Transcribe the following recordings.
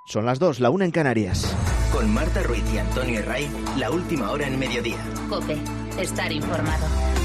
Son las 2, la 1 en Canarias. Con Marta Ruiz y Antonio Herray, la última hora en mediodía. COPE, estar informado.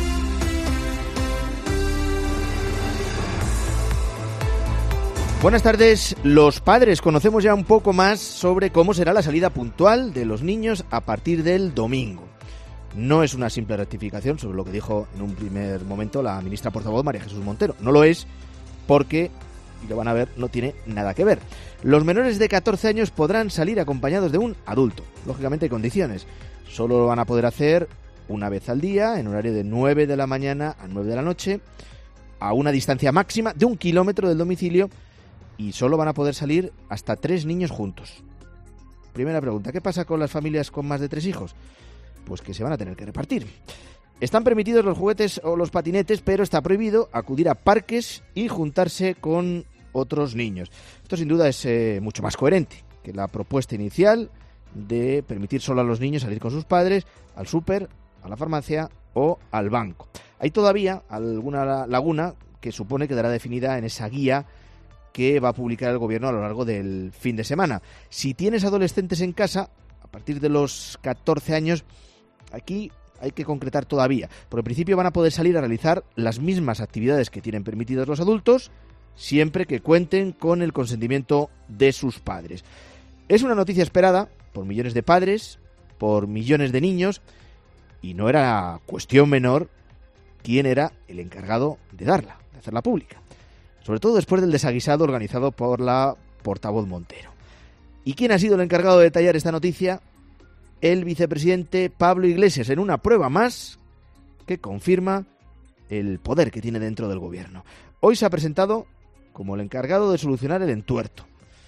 Buenas tardes. Los padres conocemos ya un poco más sobre cómo será la salida puntual de los niños a partir del domingo. No es una simple rectificación sobre lo que dijo en un primer momento la ministra portavoz María Jesús Montero. No lo es porque, y lo van a ver, no tiene nada que ver. Los menores de 14 años podrán salir acompañados de un adulto. Lógicamente hay condiciones. Solo lo van a poder hacer una vez al día, en horario de 9 de la mañana a 9 de la noche, a una distancia máxima de 1 kilómetro del domicilio, y solo van a poder salir hasta 3 niños juntos. Primera pregunta, ¿qué pasa con las familias con más de 3 hijos? Pues que se van a tener que repartir. Están permitidos los juguetes o los patinetes, pero está prohibido acudir a parques y juntarse con otros niños. Esto sin duda es mucho más coherente que la propuesta inicial de permitir solo a los niños salir con sus padres al súper, a la farmacia o al banco. Hay todavía alguna laguna que supone quedará definida en esa guía que va a publicar el gobierno a lo largo del fin de semana. Si tienes adolescentes en casa, a partir de los 14 años, aquí hay que concretar todavía. Por el principio van a poder salir a realizar las mismas actividades que tienen permitidas los adultos, siempre que cuenten con el consentimiento de sus padres. Es una noticia esperada por millones de padres, por millones de niños, y no era cuestión menor quién era el encargado de darla, de hacerla pública. Sobre todo después del desaguisado organizado por la portavoz Montero. ¿Y quién ha sido el encargado de detallar esta noticia? El vicepresidente Pablo Iglesias, en una prueba más que confirma el poder que tiene dentro del gobierno. Hoy se ha presentado como el encargado de solucionar el entuerto.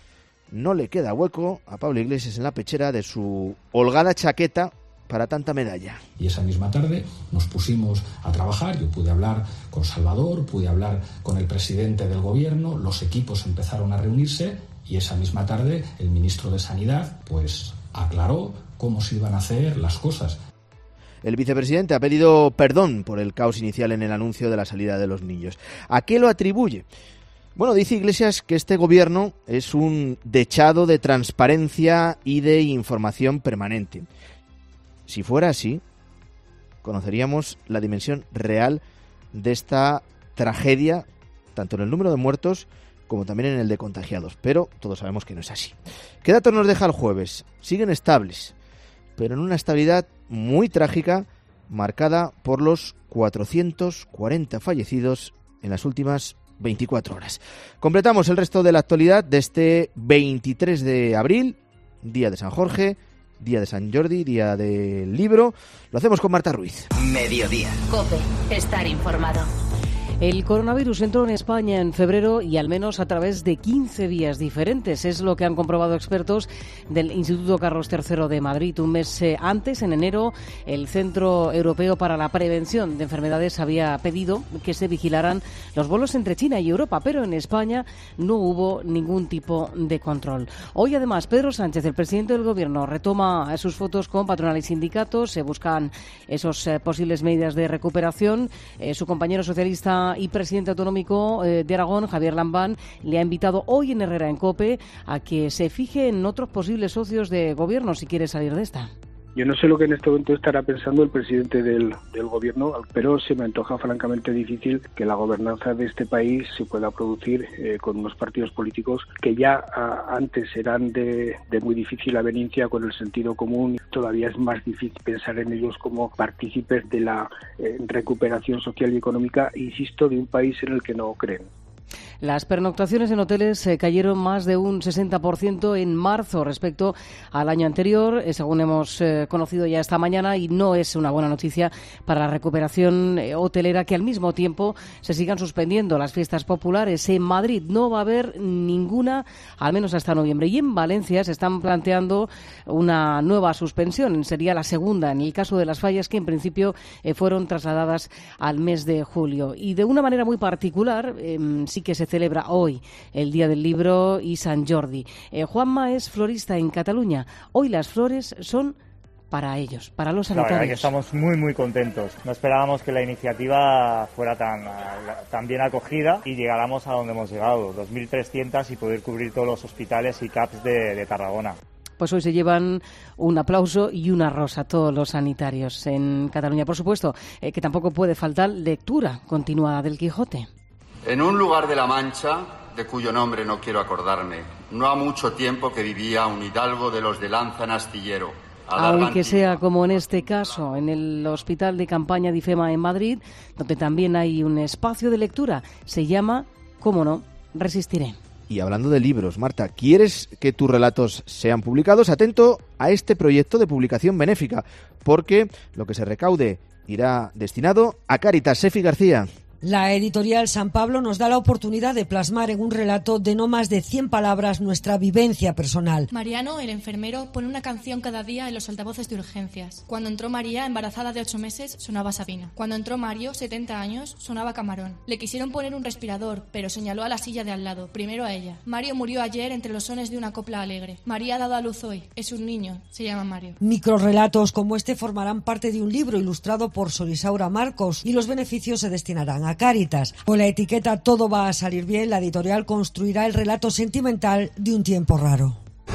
No le queda hueco a Pablo Iglesias en la pechera de su holgada chaqueta para tanta medalla. Y esa misma tarde nos pusimos a trabajar. Yo pude hablar con Salvador, pude hablar con el presidente del gobierno, los equipos empezaron a reunirse y esa misma tarde el ministro de Sanidad pues aclaró cómo se iban a hacer las cosas. El vicepresidente ha pedido perdón por el caos inicial en el anuncio de la salida de los niños. ¿A qué lo atribuye? Bueno, dice Iglesias que este gobierno es un dechado de transparencia y de información permanente. Si fuera así, conoceríamos la dimensión real de esta tragedia, tanto en el número de muertos como también en el de contagiados. Pero todos sabemos que no es así. ¿Qué datos nos deja el jueves? Siguen estables, pero en una estabilidad muy trágica, marcada por los 440 fallecidos en las últimas 24 horas. Completamos el resto de la actualidad de este 23 de abril, día de San Jorge, día de San Jordi, día del libro. Lo hacemos con Marta Ruiz. Mediodía. COPE, estar informado. El coronavirus entró en España en febrero y al menos a través de 15 vías diferentes. Es lo que han comprobado expertos del Instituto Carlos III de Madrid. Un mes antes, en enero, el Centro Europeo para la Prevención de Enfermedades había pedido que se vigilaran los vuelos entre China y Europa, pero en España no hubo ningún tipo de control. Hoy, además, Pedro Sánchez, el presidente del Gobierno, retoma sus fotos con patronal y sindicatos. Se buscan esos posibles medidas de recuperación. Su compañero socialista y presidente autonómico de Aragón, Javier Lambán, le ha invitado hoy en Herrera en COPE a que se fije en otros posibles socios de gobierno si quiere salir de esta. Yo no sé lo que en este momento estará pensando el presidente del gobierno, pero se me antoja francamente difícil que la gobernanza de este país se pueda producir con unos partidos políticos que ya antes eran de muy difícil aveniencia con el sentido común. Todavía es más difícil pensar en ellos como partícipes de la recuperación social y económica, insisto, de un país en el que no creen. Las pernoctaciones en hoteles cayeron más de un 60% en marzo respecto al año anterior, según hemos conocido ya esta mañana, y no es una buena noticia para la recuperación hotelera, que al mismo tiempo se sigan suspendiendo las fiestas populares. En Madrid no va a haber ninguna, al menos hasta noviembre, y en Valencia se están planteando una nueva suspensión. Sería la segunda en el caso de las fallas, que en principio fueron trasladadas al mes de julio. Y de una manera muy particular, sí que se celebra hoy el Día del Libro y San Jordi. Juanma es florista en Cataluña. Hoy las flores son para ellos, para los La sanitarios. verdad es que estamos muy contentos. No esperábamos que la iniciativa fuera tan bien acogida y llegáramos a donde hemos llegado, 2.300 y poder cubrir todos los hospitales y CAPs de Tarragona. Pues hoy se llevan un aplauso y una rosa todos los sanitarios en Cataluña. Por supuesto, que tampoco puede faltar lectura continuada del Quijote. En un lugar de la Mancha, de cuyo nombre no quiero acordarme, no ha mucho tiempo que vivía un hidalgo de los de lanza en astillero. Aunque sea como en este caso, en el Hospital de Campaña de IFEMA en Madrid, donde también hay un espacio de lectura. Se llama, cómo no, Resistiré. Y hablando de libros, Marta, ¿quieres que tus relatos sean publicados? Atento a este proyecto de publicación benéfica, porque lo que se recaude irá destinado a Cáritas. Sefi García. La editorial San Pablo nos da la oportunidad de plasmar en un relato de no más de 100 palabras nuestra vivencia personal. Mariano, el enfermero, pone una canción cada día en los altavoces de urgencias. Cuando entró María, embarazada de 8 meses, sonaba Sabina. Cuando entró Mario, 70 años, sonaba Camarón. Le quisieron poner un respirador, pero señaló a la silla de al lado, primero a ella. Mario murió ayer entre los sones de una copla alegre. María ha dado a luz hoy. Es un niño, se llama Mario. Microrrelatos como este formarán parte de un libro ilustrado por Solisaura Marcos y los beneficios se destinarán a Cáritas. Con la etiqueta Todo va a salir bien, la editorial construirá el relato sentimental de un tiempo raro.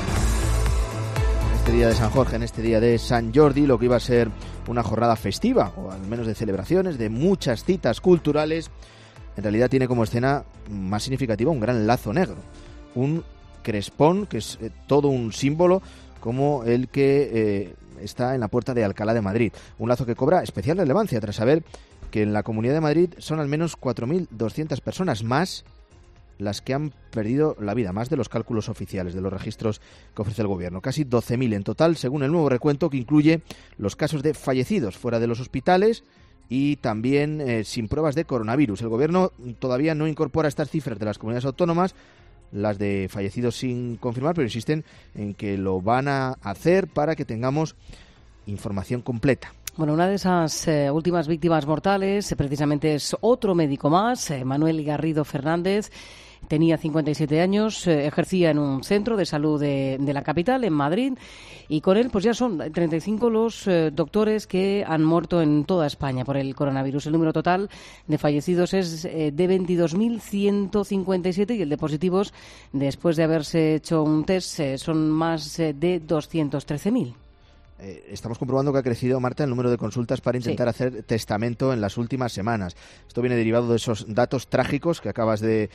En este día de San Jorge, en este día de San Jordi, lo que iba a ser una jornada festiva, o al menos de celebraciones, de muchas citas culturales, en realidad tiene como escena más significativa un gran lazo negro. Un crespón que es todo un símbolo como el que está en la puerta de Alcalá de Madrid. Un lazo que cobra especial relevancia tras saber que en la Comunidad de Madrid son al menos 4.200 personas más las que han perdido la vida, más de los cálculos oficiales, de los registros que ofrece el Gobierno. Casi 12.000 en total, según el nuevo recuento que incluye los casos de fallecidos fuera de los hospitales y también sin pruebas de coronavirus. El Gobierno todavía no incorpora estas cifras de las comunidades autónomas, las de fallecidos sin confirmar, pero insisten en que lo van a hacer para que tengamos información completa. Bueno, una de esas últimas víctimas mortales precisamente es otro médico más, Manuel Garrido Fernández. Tenía 57 años, ejercía en un centro de salud de la capital, en Madrid, y con él pues ya son 35 los doctores que han muerto en toda España por el coronavirus. El número total de fallecidos es de 22.157 y el de positivos, después de haberse hecho un test, son más de 213.000. Estamos comprobando que ha crecido, Marta, el número de consultas para intentar hacer testamento en las últimas semanas. Esto viene derivado de esos datos trágicos que acabas de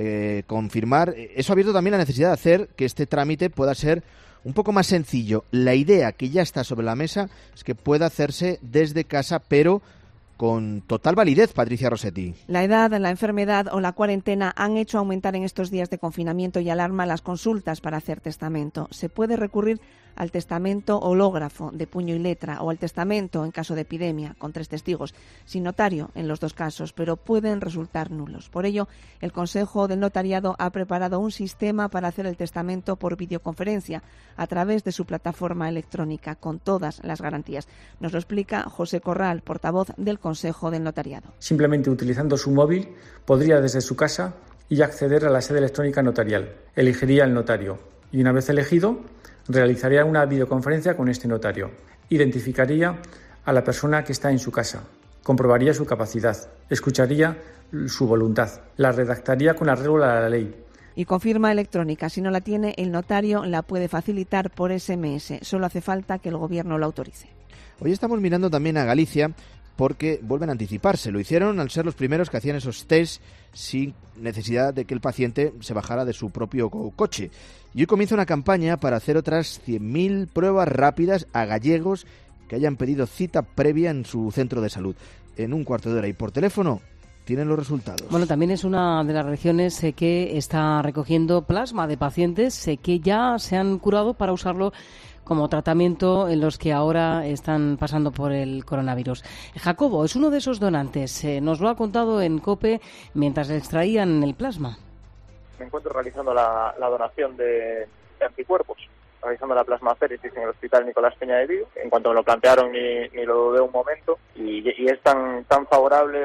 confirmar. Eso ha abierto también la necesidad de hacer que este trámite pueda ser un poco más sencillo. La idea que ya está sobre la mesa es que pueda hacerse desde casa, pero con total validez, Patricia Rossetti. La edad, la enfermedad o la cuarentena han hecho aumentar en estos días de confinamiento y alarma las consultas para hacer testamento. Se puede recurrir al testamento hológrafo de puño y letra o al testamento en caso de epidemia con 3 testigos, sin notario en los 2 casos, pero pueden resultar nulos. Por ello, el Consejo del Notariado ha preparado un sistema para hacer el testamento por videoconferencia a través de su plataforma electrónica con todas las garantías. Nos lo explica José Corral, portavoz del Consejo del Notariado. Simplemente utilizando su móvil podría desde su casa y acceder a la sede electrónica notarial. Elegiría el notario y una vez elegido realizaría una videoconferencia con este notario. Identificaría a la persona que está en su casa, comprobaría su capacidad, escucharía su voluntad, la redactaría con arreglo a la ley. Y con firma electrónica. Si no la tiene, el notario la puede facilitar por SMS. Solo hace falta que el Gobierno lo autorice. Hoy estamos mirando también a Galicia porque vuelven a anticiparse. Lo hicieron al ser los primeros que hacían esos test sin necesidad de que el paciente se bajara de su propio coche. Y hoy comienza una campaña para hacer otras 100.000 pruebas rápidas a gallegos que hayan pedido cita previa en su centro de salud. En un cuarto de hora y por teléfono tienen los resultados. Bueno, también es una de las regiones que está recogiendo plasma de pacientes que ya se han curado para usarlo como tratamiento en los que ahora están pasando por el coronavirus. Jacobo es uno de esos donantes. Nos lo ha contado en COPE mientras le extraían el plasma. Me encuentro realizando la donación de anticuerpos, realizando la plasmaféresis en el Hospital Nicolás Peña de Vigo. En cuanto me lo plantearon ni lo dudé un momento y es tan favorable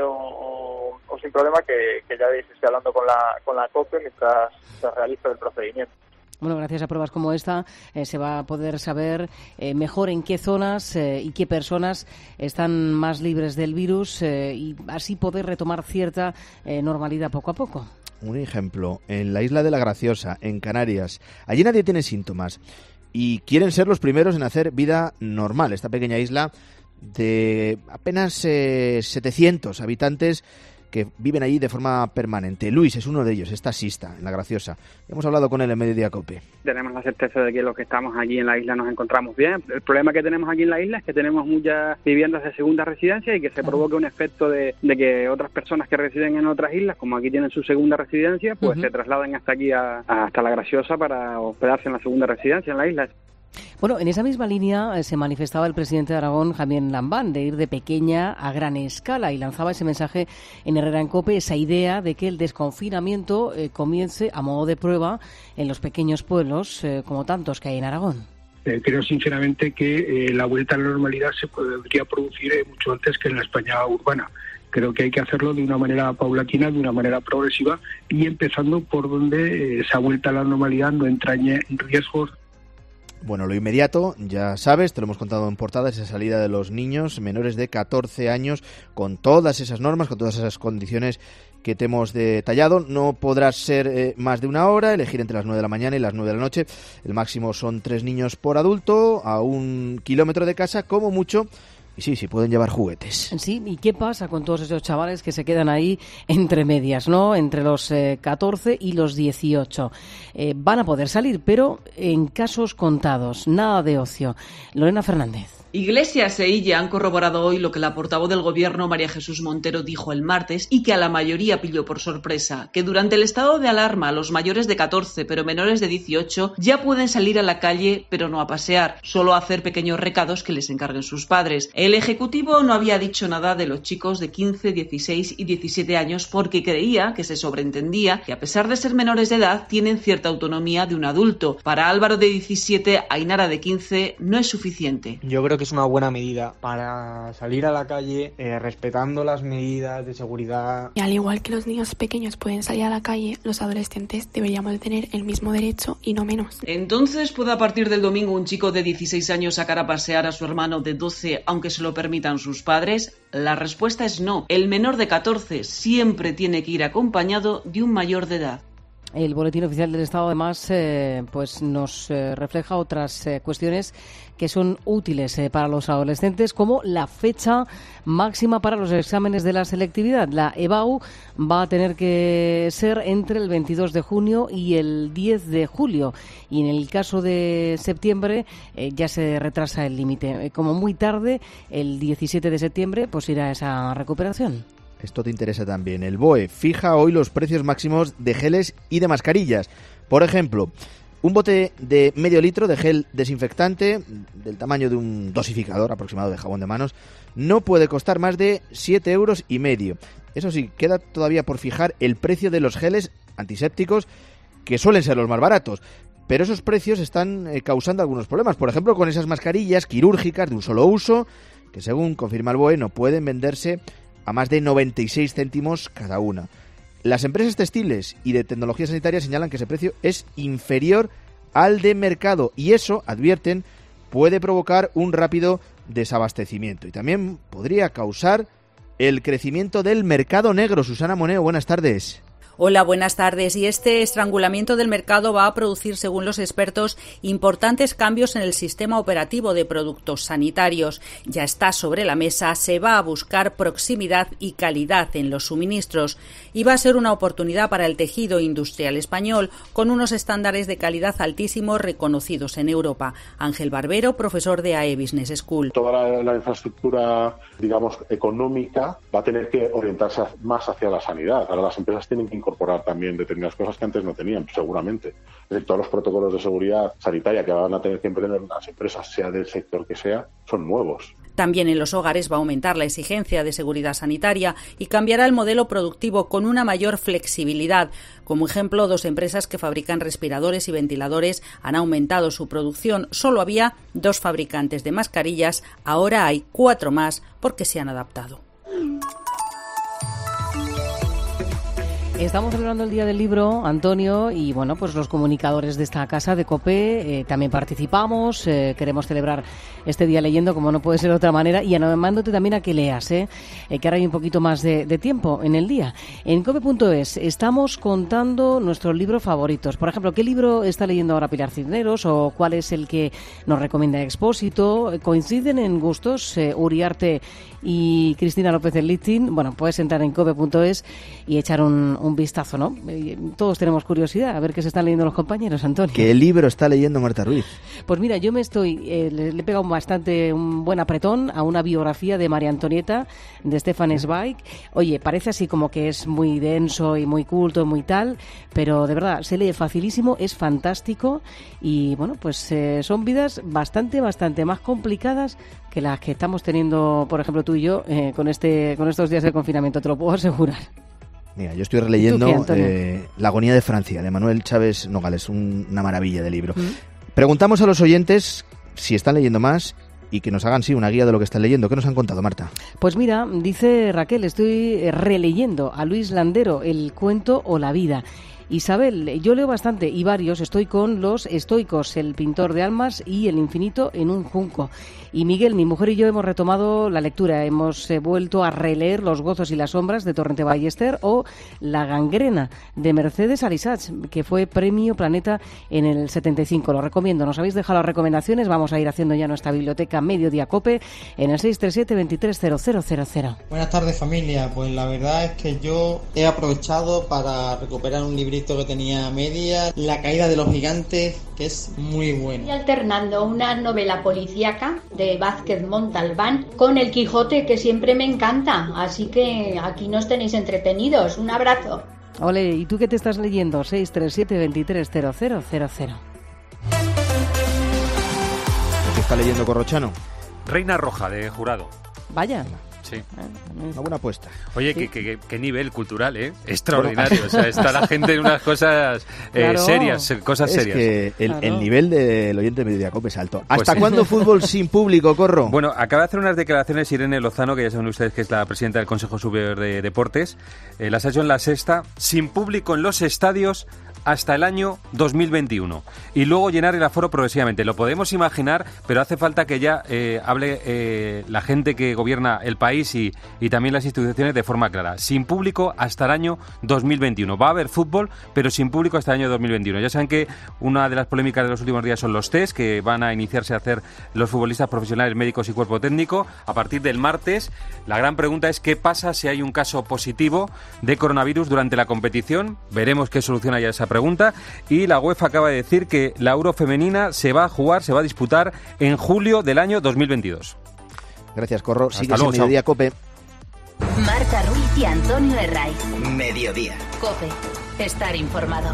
o sin problema que ya veis, estoy hablando con la COPE mientras se realiza el procedimiento. Bueno, gracias a pruebas como esta se va a poder saber mejor en qué zonas y qué personas están más libres del virus y así poder retomar cierta normalidad poco a poco. Un ejemplo, en la isla de la Graciosa, en Canarias, allí nadie tiene síntomas y quieren ser los primeros en hacer vida normal. Esta pequeña isla de apenas 700 habitantes que viven allí de forma permanente. Luis es uno de ellos, es taxista en La Graciosa. Hemos hablado con él en Mediodía COPE. Tenemos la certeza de que los que estamos allí en la isla nos encontramos bien. El problema que tenemos aquí en la isla es que tenemos muchas viviendas de segunda residencia y que se provoca un efecto de que otras personas que residen en otras islas, como aquí tienen su segunda residencia, pues se trasladen hasta aquí, hasta La Graciosa para hospedarse en la segunda residencia en la isla. Bueno, en esa misma línea se manifestaba el presidente de Aragón, Javier Lambán, de ir de pequeña a gran escala y lanzaba ese mensaje en Herrera en COPE, esa idea de que el desconfinamiento comience a modo de prueba en los pequeños pueblos, como tantos que hay en Aragón. Creo sinceramente que la vuelta a la normalidad se podría producir mucho antes que en la España urbana. Creo que hay que hacerlo de una manera paulatina, de una manera progresiva y empezando por donde esa vuelta a la normalidad no entrañe riesgos. Bueno, lo inmediato, ya sabes, te lo hemos contado en portada, esa salida de los niños menores de 14 años con todas esas normas, con todas esas condiciones que te hemos detallado. No podrás ser más de una hora, elegir entre las 9 de la mañana y las 9 de la noche. El máximo son 3 niños por adulto a 1 kilómetro de casa, como mucho. Y sí, pueden llevar juguetes. Sí, ¿y qué pasa con todos esos chavales que se quedan ahí entre medias, ¿no? Entre los 14 y los 18. Van a poder salir, pero en casos contados, nada de ocio. Lorena Fernández. Iglesias e Illa han corroborado hoy lo que la portavoz del Gobierno, María Jesús Montero, dijo el martes y que a la mayoría pilló por sorpresa, que durante el estado de alarma los mayores de 14 pero menores de 18 ya pueden salir a la calle pero no a pasear, solo a hacer pequeños recados que les encarguen sus padres. El Ejecutivo no había dicho nada de los chicos de 15, 16 y 17 años porque creía que se sobreentendía que a pesar de ser menores de edad tienen cierta autonomía de un adulto. Para Álvaro de 17, Ainara de 15 no es suficiente. Yo creo que es una buena medida para salir a la calle respetando las medidas de seguridad. Y al igual que los niños pequeños pueden salir a la calle, los adolescentes deberíamos de tener el mismo derecho y no menos. Entonces, ¿puede a partir del domingo un chico de 16 años sacar a pasear a su hermano de 12 aunque se lo permitan sus padres? La respuesta es no. El menor de 14 siempre tiene que ir acompañado de un mayor de edad. El Boletín Oficial del Estado, además, pues nos refleja otras cuestiones que son útiles para los adolescentes, como la fecha máxima para los exámenes de la selectividad. La EBAU va a tener que ser entre el 22 de junio y el 10 de julio. Y en el caso de septiembre ya se retrasa el límite. Como muy tarde, el 17 de septiembre, pues irá esa recuperación. Esto te interesa también. El BOE fija hoy los precios máximos de geles y de mascarillas. Por ejemplo, un bote de medio litro de gel desinfectante del tamaño de un dosificador aproximado de jabón de manos no puede costar más de 7,5 euros. Eso sí, queda todavía por fijar el precio de los geles antisépticos, que suelen ser los más baratos. Pero esos precios están causando algunos problemas. Por ejemplo, con esas mascarillas quirúrgicas de un solo uso, que según confirma el BOE no pueden venderse a más de 96 céntimos cada una. Las empresas textiles y de tecnología sanitaria señalan que ese precio es inferior al de mercado y eso, advierten, puede provocar un rápido desabastecimiento y también podría causar el crecimiento del mercado negro. Susana Moneo, buenas tardes. Hola, buenas tardes. Y este estrangulamiento del mercado va a producir, según los expertos, importantes cambios en el sistema operativo de productos sanitarios. Ya está sobre la mesa, se va a buscar proximidad y calidad en los suministros. Y va a ser una oportunidad para el tejido industrial español, con unos estándares de calidad altísimos reconocidos en Europa. Ángel Barbero, profesor de AE Business School. Toda la infraestructura, digamos, económica va a tener que orientarse más hacia la sanidad. Ahora las empresas tienen que incorporar también determinadas cosas que antes no tenían, seguramente. Es decir, todos los protocolos de seguridad sanitaria que van a tener que emprender las empresas, sea del sector que sea, son nuevos. También en los hogares va a aumentar la exigencia de seguridad sanitaria y cambiará el modelo productivo con una mayor flexibilidad. Como ejemplo, 2 empresas que fabrican respiradores y ventiladores han aumentado su producción. Solo había 2 fabricantes de mascarillas, ahora hay 4 más porque se han adaptado. Estamos celebrando el Día del Libro, Antonio, y bueno, pues los comunicadores de esta casa de COPE también participamos, queremos celebrar este día leyendo como no puede ser de otra manera y animándote también a que leas, que ahora hay un poquito más de tiempo en el día. En COPE.es estamos contando nuestros libros favoritos. Por ejemplo, ¿qué libro está leyendo ahora Pilar Cisneros o cuál es el que nos recomienda Expósito? ¿Coinciden en gustos Uriarte y Cristina López del Lichting? Bueno, puedes entrar en COPE.es y echar un vistazo, ¿no? Todos tenemos curiosidad a ver qué se están leyendo los compañeros, Antonio. ¿Qué libro está leyendo Marta Ruiz? Pues mira, yo le he pegado un buen apretón a una biografía de María Antonieta de Stefan Zweig. Oye, parece así como que es muy denso y muy culto y muy tal, pero de verdad se lee facilísimo, es fantástico y bueno, pues son vidas bastante más complicadas que las que estamos teniendo, por ejemplo, tú y yo con estos días de confinamiento, te lo puedo asegurar. Mira, yo estoy releyendo La agonía de Francia, de Manuel Chávez Nogales, una maravilla de libro. Preguntamos a los oyentes si están leyendo más y que nos hagan, una guía de lo que están leyendo. ¿Qué nos han contado, Marta? Pues mira, dice Raquel, estoy releyendo a Luis Landero, El cuento o la vida. Isabel, yo leo bastante y varios, estoy con Los estoicos, El pintor de almas y El infinito en un junco. Y Miguel, mi mujer y yo hemos retomado la lectura, hemos vuelto a releer Los gozos y las sombras de Torrente Ballester o La gangrena de Mercedes Alisach, que fue Premio Planeta en el 75. Lo recomiendo, nos habéis dejado las recomendaciones, vamos a ir haciendo ya nuestra biblioteca Mediodía Cope en el 637-230000. Buenas tardes, familia. Pues la verdad es que yo he aprovechado para recuperar un librito que tenía a media, La caída de los gigantes, que es muy bueno. Estoy alternando una novela policíaca de Vázquez Montalbán con El Quijote, que siempre me encanta, así que aquí nos tenéis entretenidos. Un abrazo. Ole, ¿y tú qué te estás leyendo? 637-230000. ¿Qué está leyendo Corrochano? Reina Roja, de Jurado. Vaya. Sí. Una buena apuesta. Oye, sí. qué nivel cultural, ¿eh? Extraordinario. O sea, está la gente en unas cosas serias, cosas serias. Es que el nivel del oyente de Mediodía Cope es alto. ¿Hasta cuándo fútbol sin público, Corro? Bueno, acaba de hacer unas declaraciones Irene Lozano, que ya saben ustedes que es la presidenta del Consejo Superior de Deportes. Las ha hecho en La Sexta, sin público en los estadios hasta el año 2021 y luego llenar el aforo progresivamente. Lo podemos imaginar, pero hace falta que ya hable la gente que gobierna el país y también las instituciones de forma clara. Sin público hasta el año 2021. Va a haber fútbol, pero sin público hasta el año 2021. Ya saben que una de las polémicas de los últimos días son los test que van a iniciarse a hacer los futbolistas profesionales, médicos y cuerpo técnico a partir del martes. La gran pregunta es qué pasa si hay un caso positivo de coronavirus durante la competición. Veremos qué solución hay a esa pregunta. Y la UEFA acaba de decir que la Euro femenina se va a disputar en julio del año 2022. Gracias, Corro. Sigues en Mediodía Cope. Marta Ruiz y Antonio Herraiz. Mediodía. Cope. Estar informado.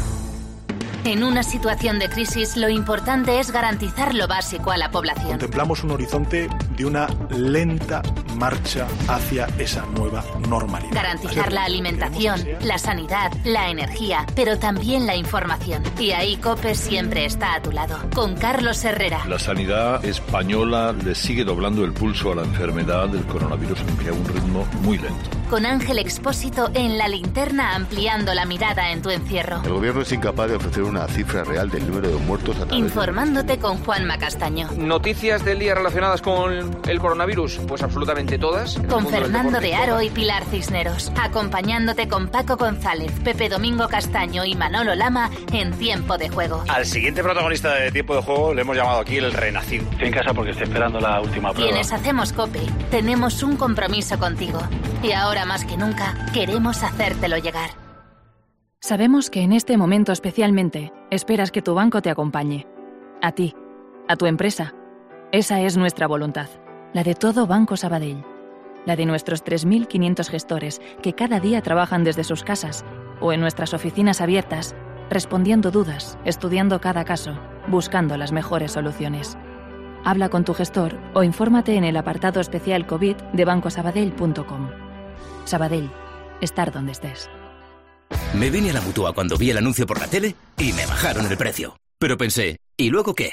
En una situación de crisis, lo importante es garantizar lo básico a la población. Contemplamos un horizonte de una lenta marcha hacia esa nueva normalidad. Garantizar la alimentación, la sanidad, la energía, pero también la información. Y ahí COPE siempre está a tu lado. Con Carlos Herrera. La sanidad española le sigue doblando el pulso a la enfermedad del coronavirus, aunque a un ritmo muy lento. Con Ángel Expósito en La Linterna, ampliando la mirada en tu encierro. El gobierno es incapaz de ofrecer una cifra real del número de muertos a través Informándote con Juanma Castaño. ¿Noticias del día relacionadas con el coronavirus? Pues absolutamente todas. Con Fernando de Aro y Pilar Cisneros. Acompañándote con Paco González, Pepe Domingo Castaño y Manolo Lama en Tiempo de Juego. Al siguiente protagonista de Tiempo de Juego le hemos llamado aquí el Renacido. Estoy en casa porque estoy esperando la última prueba. Quienes hacemos COPE, tenemos un compromiso contigo. Y ahora más que nunca, queremos hacértelo llegar. Sabemos que en este momento especialmente esperas que tu banco te acompañe. A ti, a tu empresa. Esa es nuestra voluntad, la de todo Banco Sabadell. La de nuestros 3.500 gestores que cada día trabajan desde sus casas o en nuestras oficinas abiertas, respondiendo dudas, estudiando cada caso, buscando las mejores soluciones. Habla con tu gestor o infórmate en el apartado especial COVID de bancosabadell.com. Sabadell, estar donde estés. Me vine a la Mutua cuando vi el anuncio por la tele y me bajaron el precio. Pero pensé, ¿y luego qué?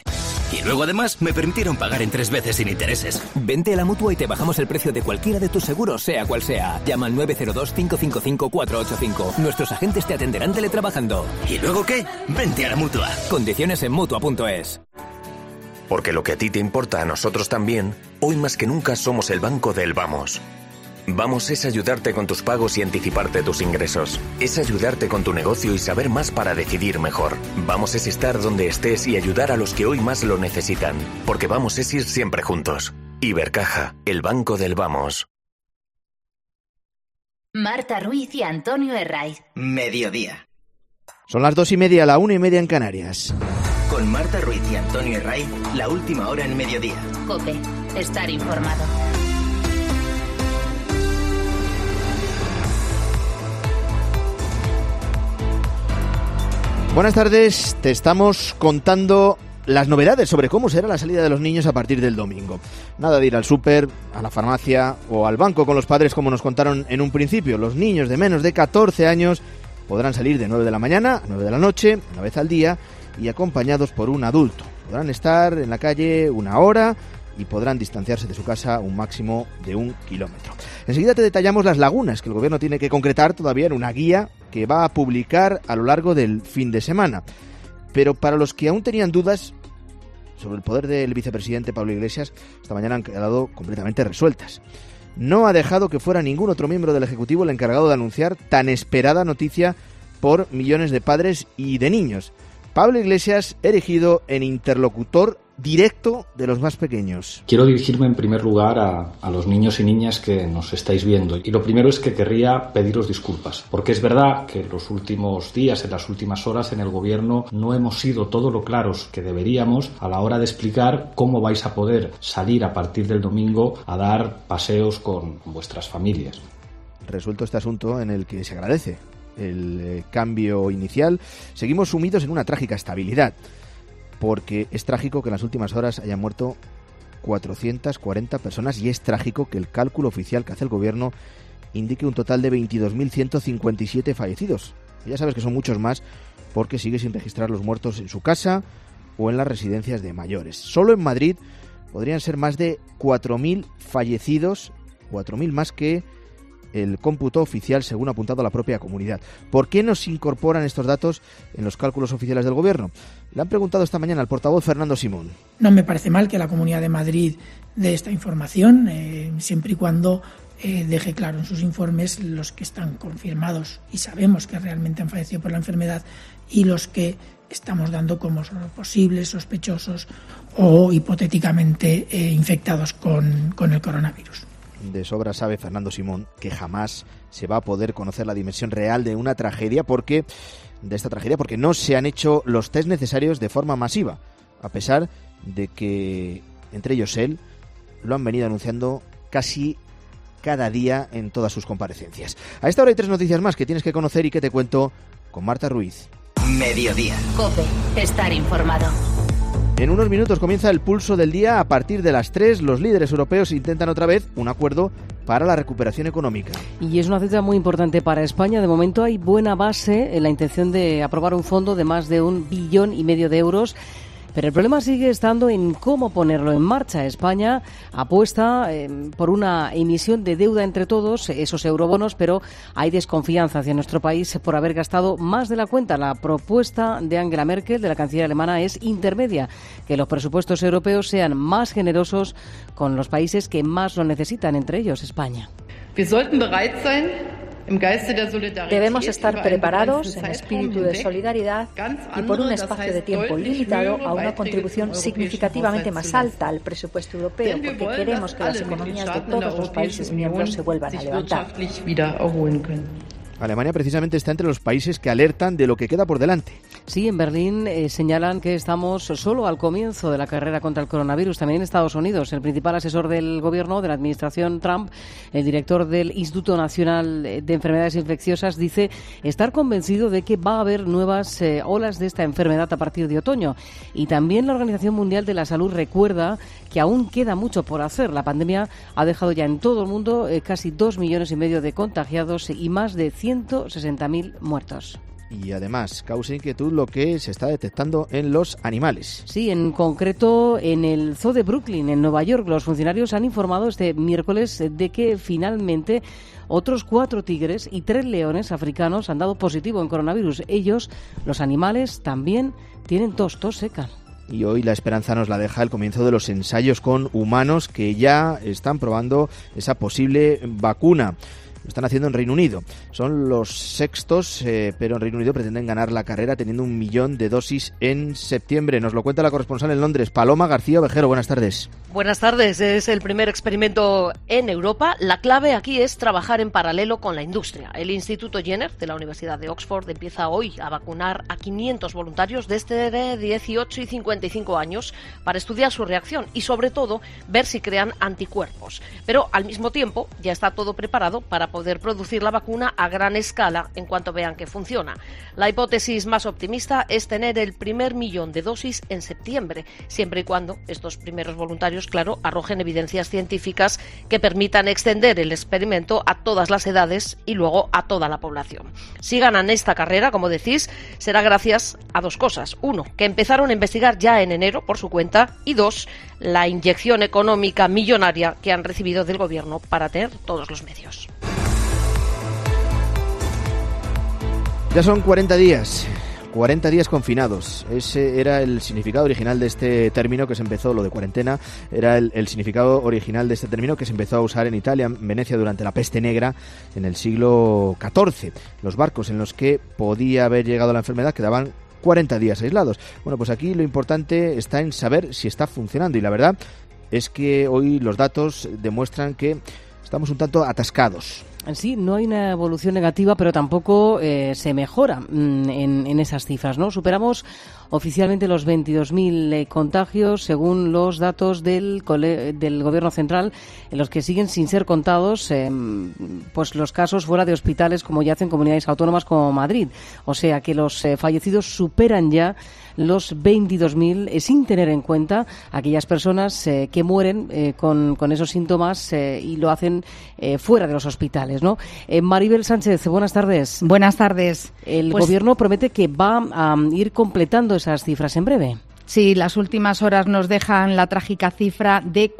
Y luego además me permitieron pagar en 3 veces sin intereses. Vente a la Mutua y te bajamos el precio de cualquiera de tus seguros, sea cual sea. Llama al 902-555-485. Nuestros agentes te atenderán teletrabajando. ¿Y luego qué? Vente a la Mutua. Condiciones en Mutua.es. Porque lo que a ti te importa, a nosotros también, hoy más que nunca somos el banco del Vamos. Vamos es ayudarte con tus pagos y anticiparte tus ingresos. Es ayudarte con tu negocio y saber más para decidir mejor. Vamos es estar donde estés y ayudar a los que hoy más lo necesitan. Porque vamos es ir siempre juntos. Ibercaja, el banco del Vamos. Marta Ruiz y Antonio Herraiz. Mediodía. Son las 2:30, la 1:30 en Canarias. Con Marta Ruiz y Antonio Herraiz, la última hora en Mediodía. COPE, estar informado. Buenas tardes, te estamos contando las novedades sobre cómo será la salida de los niños a partir del domingo. Nada de ir al súper, a la farmacia o al banco con los padres como nos contaron en un principio. Los niños de menos de 14 años podrán salir de 9 de la mañana a 9 de la noche, una vez al día, y acompañados por un adulto. Podrán estar en la calle 1 hora y podrán distanciarse de su casa un máximo de 1 kilómetro. Enseguida te detallamos las lagunas que el gobierno tiene que concretar todavía en una guía que va a publicar a lo largo del fin de semana. Pero para los que aún tenían dudas sobre el poder del vicepresidente Pablo Iglesias, esta mañana han quedado completamente resueltas. No ha dejado que fuera ningún otro miembro del Ejecutivo el encargado de anunciar tan esperada noticia por millones de padres y de niños. Pablo Iglesias erigido en interlocutor directo de los más pequeños. Quiero dirigirme en primer lugar a los niños y niñas que nos estáis viendo. Y lo primero es que querría pediros disculpas, porque es verdad que en los últimos días, en las últimas horas, en el gobierno no hemos sido todo lo claros que deberíamos a la hora de explicar cómo vais a poder salir a partir del domingo a dar paseos con vuestras familias. Resuelto este asunto en el que se agradece el cambio inicial, seguimos sumidos en una trágica estabilidad. Porque es trágico que en las últimas horas hayan muerto 440 personas y es trágico que el cálculo oficial que hace el gobierno indique un total de 22.157 fallecidos. Y ya sabes que son muchos más porque sigue sin registrar los muertos en su casa o en las residencias de mayores. Solo en Madrid podrían ser más de 4.000 fallecidos, 4.000 más que el cómputo oficial, según ha apuntado la propia comunidad. ¿Por qué no se incorporan estos datos en los cálculos oficiales del gobierno? Le han preguntado esta mañana al portavoz Fernando Simón. No me parece mal que la Comunidad de Madrid dé esta información, siempre y cuando deje claro en sus informes los que están confirmados y sabemos que realmente han fallecido por la enfermedad y los que estamos dando como posibles sospechosos o hipotéticamente infectados con el coronavirus. De sobra sabe Fernando Simón que jamás se va a poder conocer la dimensión real de esta tragedia porque no se han hecho los test necesarios de forma masiva, a pesar de que, entre ellos él, lo han venido anunciando casi cada día en todas sus comparecencias. A esta hora hay 3 noticias más que tienes que conocer y que te cuento con Marta Ruiz. Mediodía. COPE, estar informado. En unos minutos comienza el pulso del día. A partir de las 3, los líderes europeos intentan otra vez un acuerdo para la recuperación económica. Y es una cita muy importante para España. De momento hay buena base en la intención de aprobar un fondo de más de 1,5 billones de euros. Pero el problema sigue estando en cómo ponerlo en marcha. España apuesta por una emisión de deuda entre todos, esos eurobonos, pero hay desconfianza hacia nuestro país por haber gastado más de la cuenta. La propuesta de Angela Merkel, de la canciller alemana, es intermedia, que los presupuestos europeos sean más generosos con los países que más lo necesitan, entre ellos España. Debemos estar preparados en espíritu de solidaridad y por un espacio de tiempo limitado a una contribución significativamente más alta al presupuesto europeo, porque queremos que las economías de todos los países miembros se vuelvan a levantar. Alemania precisamente está entre los países que alertan de lo que queda por delante. Sí, en Berlín señalan que estamos solo al comienzo de la carrera contra el coronavirus. También en Estados Unidos, el principal asesor del gobierno de la administración Trump, el director del Instituto Nacional de Enfermedades Infecciosas, dice estar convencido de que va a haber nuevas olas de esta enfermedad a partir de otoño. Y también la Organización Mundial de la Salud recuerda que aún queda mucho por hacer. La pandemia ha dejado ya en todo el mundo casi 2,5 millones de contagiados y más de 160.000 muertos. y además causa inquietud lo que se está detectando en los animales. Sí, en concreto en el Zoo de Brooklyn, en Nueva York, los funcionarios han informado este miércoles de que finalmente otros 4 tigres y 3 leones africanos han dado positivo en coronavirus. Ellos, los animales, también tienen tos seca. Y hoy la esperanza nos la deja el comienzo de los ensayos con humanos que ya están probando esa posible vacuna. Lo están haciendo en Reino Unido. Son los sextos, pero en Reino Unido pretenden ganar la carrera teniendo 1 millón de dosis en septiembre. Nos lo cuenta la corresponsal en Londres, Paloma García Ovejero. Buenas tardes. Buenas tardes. Es el primer experimento en Europa. La clave aquí es trabajar en paralelo con la industria. El Instituto Jenner de la Universidad de Oxford empieza hoy a vacunar a 500 voluntarios desde 18 y 55 años para estudiar su reacción y, sobre todo, ver si crean anticuerpos. Pero, al mismo tiempo, ya está todo preparado para poder producir la vacuna a gran escala en cuanto vean que funciona. La hipótesis más optimista es tener el primer 1 millón de dosis en septiembre, siempre y cuando estos primeros voluntarios, claro, arrojen evidencias científicas que permitan extender el experimento a todas las edades y luego a toda la población. Si ganan esta carrera, como decís, será gracias a 2 cosas. 1, que empezaron a investigar ya en enero por su cuenta, y 2, la inyección económica millonaria que han recibido del gobierno para tener todos los medios. Ya son 40 días confinados. Ese era el significado original de este término que se empezó, lo de cuarentena, era el significado original de este término que se empezó a usar en Italia, en Venecia, durante la peste negra en el siglo XIV. Los barcos en los que podía haber llegado la enfermedad quedaban 40 días aislados. Bueno, pues aquí lo importante está en saber si está funcionando, y la verdad es que hoy los datos demuestran que estamos un tanto atascados. Sí, no hay una evolución negativa, pero tampoco se mejora en esas cifras, ¿no? Superamos oficialmente los 22.000 contagios, según los datos del Gobierno Central, en los que siguen sin ser contados pues los casos fuera de hospitales, como ya hacen comunidades autónomas como Madrid. O sea que los fallecidos superan ya los 22.000, sin tener en cuenta aquellas personas que mueren con esos síntomas y lo hacen fuera de los hospitales, ¿no? Maribel Sánchez, buenas tardes. Buenas tardes. El Gobierno promete que va a ir completando esas cifras en breve. Sí, las últimas horas nos dejan la trágica cifra de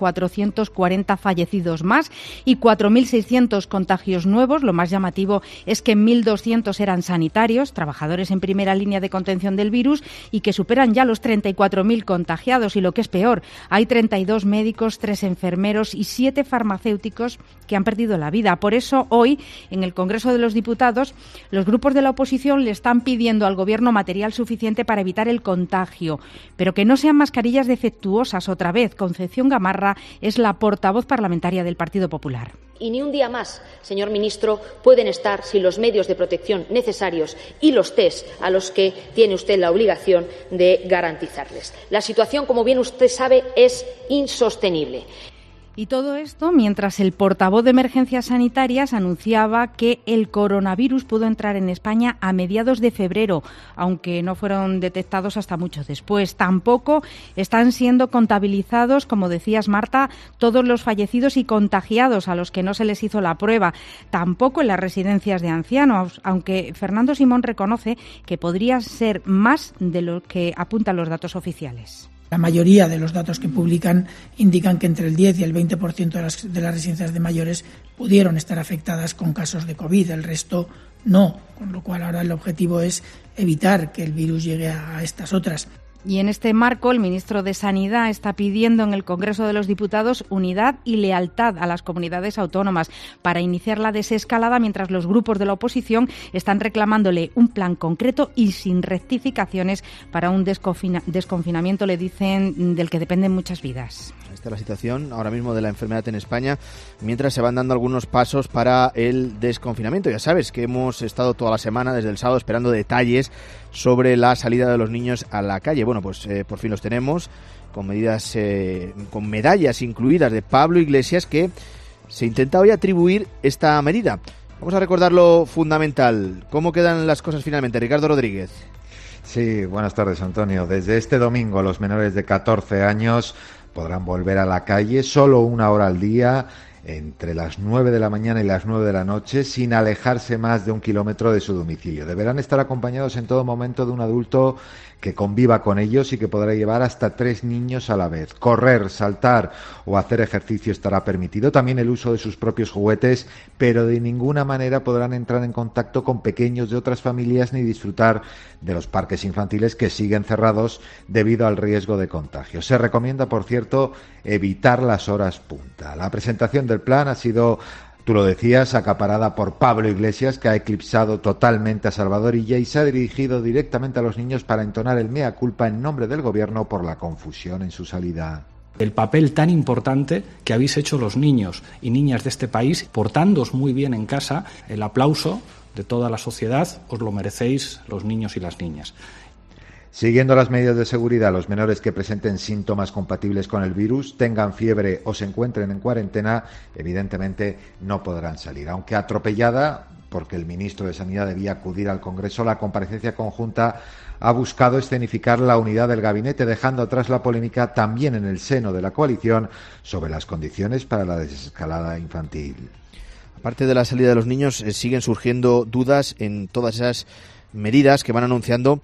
440 fallecidos más y 4.600 contagios nuevos. Lo más llamativo es que 1.200 eran sanitarios, trabajadores en primera línea de contención del virus, y que superan ya los 34.000 contagiados. Y lo que es peor, hay 32 médicos, 3 enfermeros y 7 farmacéuticos que han perdido la vida. Por eso hoy, en el Congreso de los Diputados, los grupos de la oposición le están pidiendo al Gobierno material suficiente para evitar el contagio, pero que no sean mascarillas defectuosas otra vez. Concepción Gamarra es la portavoz parlamentaria del Partido Popular. Y ni un día más, señor ministro, pueden estar sin los medios de protección necesarios y los test a los que tiene usted la obligación de garantizarles. La situación, como bien usted sabe, es insostenible. Y todo esto mientras el portavoz de Emergencias Sanitarias anunciaba que el coronavirus pudo entrar en España a mediados de febrero, aunque no fueron detectados hasta mucho después. Tampoco están siendo contabilizados, como decías, Marta, todos los fallecidos y contagiados a los que no se les hizo la prueba. Tampoco en las residencias de ancianos, aunque Fernando Simón reconoce que podría ser más de lo que apuntan los datos oficiales. La mayoría de los datos que publican indican que entre el 10 y el 20% de las residencias de mayores pudieron estar afectadas con casos de COVID, el resto no, con lo cual ahora el objetivo es evitar que el virus llegue a estas otras. Y en este marco, el ministro de Sanidad está pidiendo en el Congreso de los Diputados unidad y lealtad a las comunidades autónomas para iniciar la desescalada, mientras los grupos de la oposición están reclamándole un plan concreto y sin rectificaciones para un desconfinamiento, le dicen, del que dependen muchas vidas. Esta es la situación ahora mismo de la enfermedad en España, mientras se van dando algunos pasos para el desconfinamiento. Ya sabes que hemos estado toda la semana, desde el sábado, esperando detalles sobre la salida de los niños a la calle. Bueno, pues por fin los tenemos, con medidas, con medallas incluidas de Pablo Iglesias, que se intenta hoy atribuir esta medida. Vamos a recordar lo fundamental. ¿Cómo quedan las cosas finalmente? Ricardo Rodríguez. Sí, buenas tardes, Antonio. Desde este domingo los menores de 14 años podrán volver a la calle solo 1 hora al día entre las 9 de la mañana y las 9 de la noche sin alejarse más de 1 kilómetro de su domicilio. Deberán estar acompañados en todo momento de un adulto que conviva con ellos y que podrá llevar hasta 3 niños a la vez. Correr, saltar o hacer ejercicio estará permitido, también el uso de sus propios juguetes, pero de ninguna manera podrán entrar en contacto con pequeños de otras familias ni disfrutar de los parques infantiles que siguen cerrados debido al riesgo de contagio. Se recomienda, por cierto, evitar las horas punta. La presentación del plan ha sido, tú lo decías, acaparada por Pablo Iglesias, que ha eclipsado totalmente a Salvador Illa y se ha dirigido directamente a los niños para entonar el mea culpa en nombre del Gobierno por la confusión en su salida. El papel tan importante que habéis hecho los niños y niñas de este país, portándoos muy bien en casa, el aplauso de toda la sociedad, os lo merecéis los niños y las niñas. Siguiendo las medidas de seguridad, los menores que presenten síntomas compatibles con el virus, tengan fiebre o se encuentren en cuarentena, evidentemente no podrán salir. Aunque atropellada, porque el ministro de Sanidad debía acudir al Congreso, la comparecencia conjunta ha buscado escenificar la unidad del gabinete, dejando atrás la polémica también en el seno de la coalición sobre las condiciones para la desescalada infantil. Aparte de la salida de los niños, siguen surgiendo dudas en todas esas medidas que van anunciando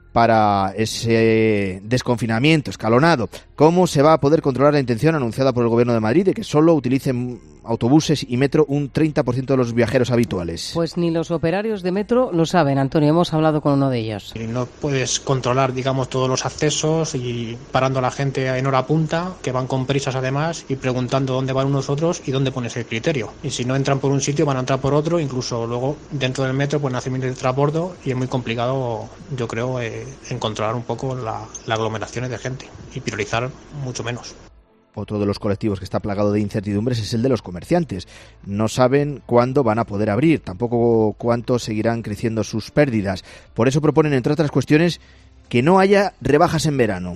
para ese desconfinamiento escalonado. ¿Cómo se va a poder controlar la intención anunciada por el Gobierno de Madrid de que solo utilicen autobuses y metro un 30% de los viajeros habituales? Pues ni los operarios de metro lo saben, Antonio, hemos hablado con uno de ellos. No puedes controlar, digamos, todos los accesos y parando a la gente en hora punta, que van con prisas además, y preguntando dónde van unos otros y dónde pones el criterio. Y si no entran por un sitio, van a entrar por otro, incluso luego dentro del metro pueden hacer miles de transbordo y es muy complicado, yo creo, en controlar un poco las aglomeraciones de gente y priorizar mucho menos. Otro de los colectivos que está plagado de incertidumbres es el de los comerciantes. No saben cuándo van a poder abrir, tampoco cuánto seguirán creciendo sus pérdidas. Por eso proponen, entre otras cuestiones, que no haya rebajas en verano.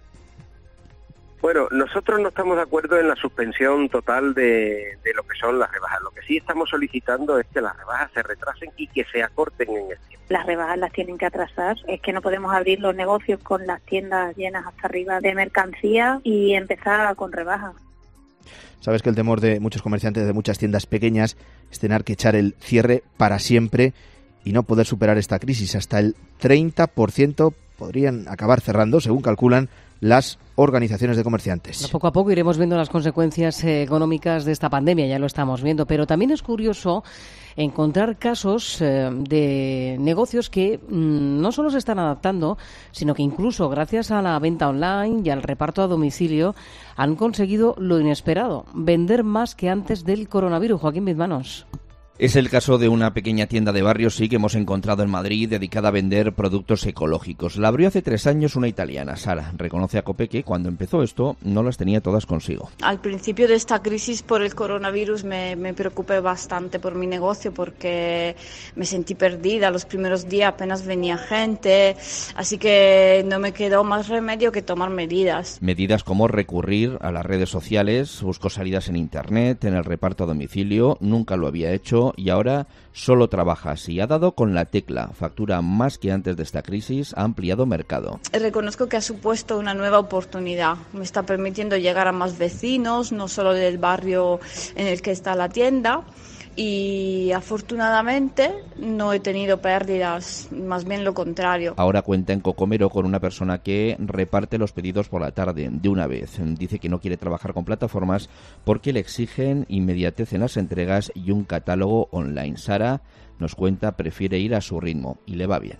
Bueno, nosotros no estamos de acuerdo en la suspensión total de lo que son las rebajas. Lo que sí estamos solicitando es que las rebajas se retrasen y que se acorten en el tiempo. Las rebajas las tienen que atrasar. Es que no podemos abrir los negocios con las tiendas llenas hasta arriba de mercancía y empezar con rebajas. Sabes que el temor de muchos comerciantes de muchas tiendas pequeñas es tener que echar el cierre para siempre y no poder superar esta crisis. Hasta el 30% podrían acabar cerrando, según calculan las organizaciones de comerciantes. Poco a poco iremos viendo las consecuencias económicas de esta pandemia, ya lo estamos viendo, pero también es curioso encontrar casos de negocios que no solo se están adaptando, sino que incluso gracias a la venta online y al reparto a domicilio han conseguido lo inesperado, vender más que antes del coronavirus. Joaquín Bizmanos. Es el caso de una pequeña tienda de barrio, sí, que hemos encontrado en Madrid, dedicada a vender productos ecológicos. La abrió hace 3 años una italiana, Sara. Reconoce a COPE que cuando empezó esto no las tenía todas consigo. Al principio de esta crisis por el coronavirus me preocupé bastante por mi negocio porque me sentí perdida. Los primeros días apenas venía gente, así que no me quedó más remedio que tomar medidas. Medidas como recurrir a las redes sociales, buscó salidas en internet, en el reparto a domicilio, nunca lo había hecho y ahora solo trabaja así. Ha dado con la tecla, factura más que antes de esta crisis, ha ampliado mercado. Reconozco que ha supuesto una nueva oportunidad. Me está permitiendo llegar a más vecinos, no solo del barrio en el que está la tienda. Y afortunadamente no he tenido pérdidas, más bien lo contrario. Ahora cuenta en Cocomero con una persona que reparte los pedidos por la tarde de una vez. Dice que no quiere trabajar con plataformas porque le exigen inmediatez en las entregas y un catálogo online. Sara nos cuenta, prefiere ir a su ritmo y le va bien.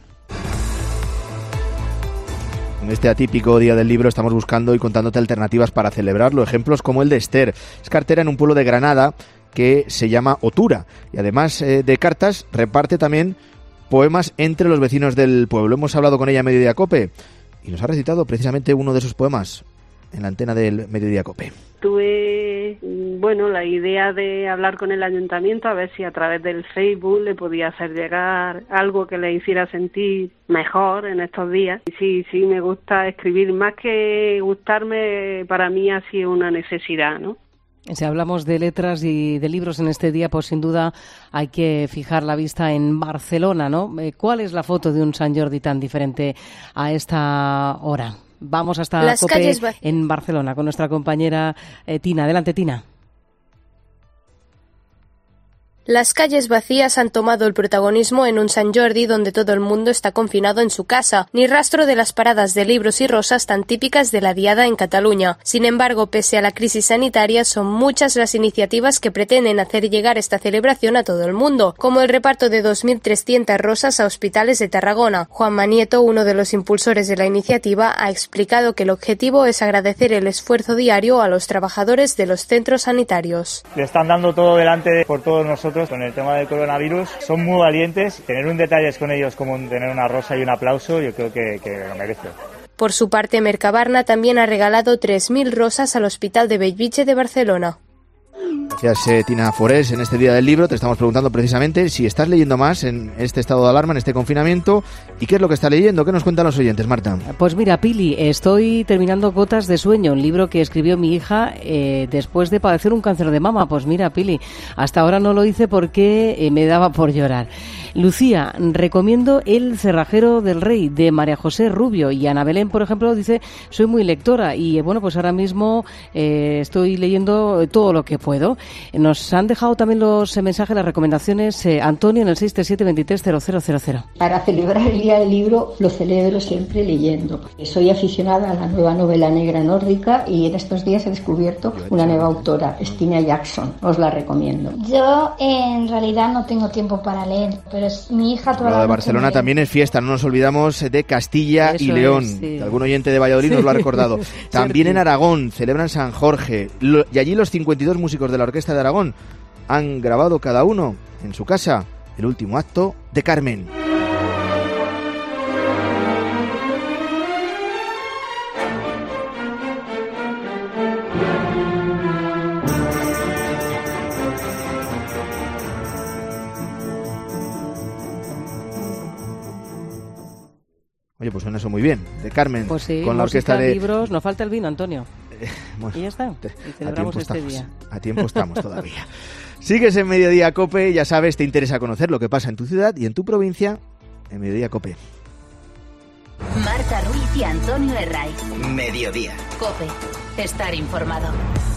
En este atípico Día del Libro estamos buscando y contándote alternativas para celebrarlo. Ejemplos como el de Esther. Es cartera en un pueblo de Granada que se llama Otura y además de cartas reparte también poemas entre los vecinos del pueblo. Hemos hablado con ella en Mediodía Cope y nos ha recitado precisamente uno de esos poemas en la antena del Mediodía Cope. Tuve, la idea de hablar con el ayuntamiento a ver si a través del Facebook le podía hacer llegar algo que le hiciera sentir mejor en estos días. Y sí, me gusta escribir, más que gustarme, para mí ha sido una necesidad, ¿no? Si hablamos de letras y de libros en este día, pues sin duda hay que fijar la vista en Barcelona, ¿no? ¿Cuál es la foto de un Sant Jordi tan diferente a esta hora? Vamos hasta COPE en Barcelona con nuestra compañera Tina. Adelante, Tina. Las calles vacías han tomado el protagonismo en un Sant Jordi donde todo el mundo está confinado en su casa, ni rastro de las paradas de libros y rosas tan típicas de la Diada en Cataluña. Sin embargo, pese a la crisis sanitaria, son muchas las iniciativas que pretenden hacer llegar esta celebración a todo el mundo, como el reparto de 2.300 rosas a hospitales de Tarragona. Juan Manieto, uno de los impulsores de la iniciativa, ha explicado que el objetivo es agradecer el esfuerzo diario a los trabajadores de los centros sanitarios. Le están dando todo delante por todos nosotros con el tema del coronavirus. Son muy valientes. Tener un detalle con ellos como tener una rosa y un aplauso, yo creo que lo merece. Por su parte, Mercabarna también ha regalado 3.000 rosas al Hospital de Bellvitge de Barcelona. Gracias, Tina Forés. En este Día del Libro te estamos preguntando precisamente si estás leyendo más en este estado de alarma, en este confinamiento, y qué es lo que está leyendo. ¿Qué nos cuentan los oyentes, Marta? Pues mira, Pili, estoy terminando Gotas de sueño, un libro que escribió mi hija después de padecer un cáncer de mama. Pues mira, Pili, hasta ahora no lo hice porque me daba por llorar. Lucía, recomiendo El cerrajero del rey, de María José Rubio, y Ana Belén, por ejemplo, dice, soy muy lectora y bueno, pues ahora mismo estoy leyendo todo lo que puedo. Nos han dejado también los mensajes, las recomendaciones, Antonio, en el 637-230000. Para celebrar el Día del Libro lo celebro siempre leyendo. Soy aficionada a la nueva novela negra nórdica y en estos días he descubierto una nueva autora, Stina Jackson. Os la recomiendo. Yo en realidad no tengo tiempo para leer, pero mi hija toda la de Barcelona también es fiesta, no nos olvidamos de Castilla y León. Sí. Algún oyente de Valladolid nos lo ha recordado. También en Aragón celebran San Jorge y allí los 52 músicos de la Orquesta de Aragón han grabado cada uno en su casa el último acto de Carmen. Oye, pues suena eso muy bien, de Carmen, pues sí, con la orquesta de libros. Nos falta el vino, Antonio. Bueno, y ya está, y celebramos este día. A tiempo estamos todavía. Sigues en Mediodía COPE, ya sabes, te interesa conocer lo que pasa en tu ciudad y en tu provincia, en Mediodía COPE. Marta Ruiz y Antonio Herraiz. Mediodía. COPE, estar informado.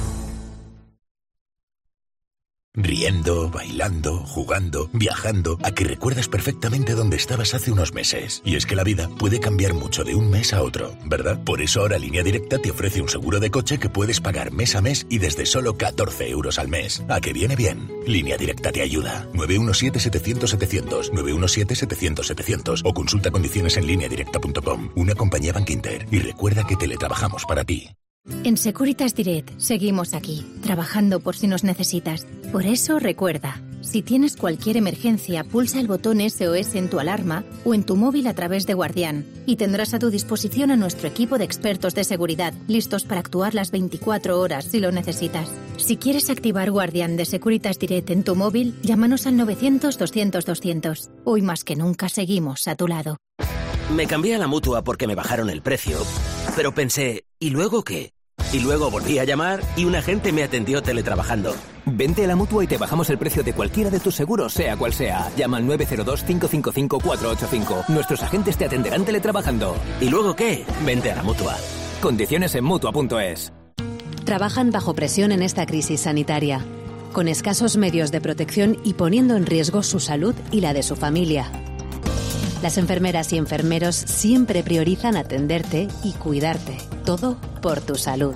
Riendo, bailando, jugando, viajando, a que recuerdas perfectamente dónde estabas hace unos meses. Y es que la vida puede cambiar mucho de un mes a otro, ¿verdad? Por eso ahora Línea Directa te ofrece un seguro de coche que puedes pagar mes a mes y desde solo 14 euros al mes. ¿A que viene bien? Línea Directa te ayuda. 917-700-700, 917-700-700 o consulta condiciones en lineadirecta.com. Una compañía Bankinter. Y recuerda que teletrabajamos para ti. En Securitas Direct seguimos aquí, trabajando por si nos necesitas. Por eso recuerda, si tienes cualquier emergencia, pulsa el botón SOS en tu alarma o en tu móvil a través de Guardián y tendrás a tu disposición a nuestro equipo de expertos de seguridad, listos para actuar las 24 horas si lo necesitas. Si quieres activar Guardián de Securitas Direct en tu móvil, llámanos al 900-200-200. Hoy más que nunca seguimos a tu lado. Me cambié a la Mutua porque me bajaron el precio, pero pensé, ¿y luego qué? Y luego volví a llamar y un agente me atendió teletrabajando. Vente a la Mutua y te bajamos el precio de cualquiera de tus seguros, sea cual sea. Llama al 902-555-485. Nuestros agentes te atenderán teletrabajando. ¿Y luego qué? Vente a la Mutua. Condiciones en Mutua.es. Trabajan bajo presión en esta crisis sanitaria, con escasos medios de protección y poniendo en riesgo su salud y la de su familia. Las enfermeras y enfermeros siempre priorizan atenderte y cuidarte. Todo por tu salud.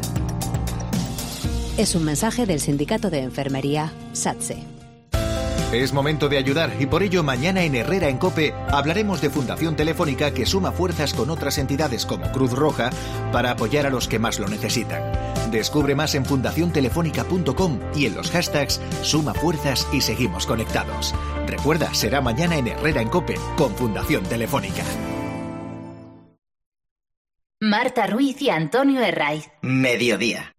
Es un mensaje del Sindicato de Enfermería, SATSE. Es momento de ayudar y por ello mañana en Herrera en COPE hablaremos de Fundación Telefónica que suma fuerzas con otras entidades como Cruz Roja para apoyar a los que más lo necesitan. Descubre más en fundaciontelefónica.com y en los hashtags Suma Fuerzas y Seguimos Conectados. Recuerda, será mañana en Herrera en COPE con Fundación Telefónica. Marta Ruiz y Antonio Herraiz. Mediodía.